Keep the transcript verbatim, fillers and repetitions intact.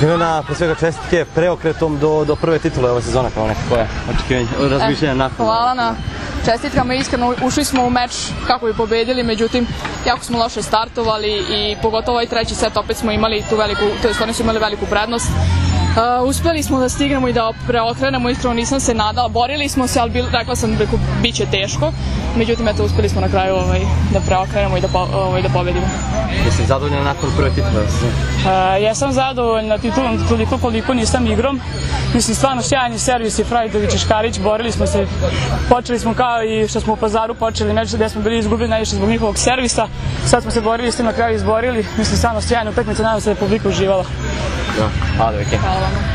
Ivana, pre svega čestitke preokretom do prve titule ove sezone, kao nekako je očekivanje, razmišljanja nakon. Hvala na čestitkama, iskreno ušli smo u meč kako bi pobedili, međutim jako smo loše startovali i pogotovo ovaj treći set opet smo imali tu veliku, to jest oni su imali veliku prednost. Uspeli smo da stignemo i da preokrenemo, iskreno nisam se nadala, borili smo se, ali rekla sam da bit će teško, međutim eto uspeli smo na kraju da preokrenemo i da pobedimo. Jesi zadovoljna nakon prve titule? Jesam zadovoljna titulom toliko koliko nisam igrom. Mislim, stvarno sjajni servis i Frajdović i Škarić, borili smo se, počeli smo kao i što smo u Pazaru počeli meč gde smo bili izgubili najviše zbog njihovog servisa, sad smo se borili s tim na kraju izborili, mislim, stvarno sjajna utakmica, nadam se da je publika uživala. Hvala, Vike. Hvala vam.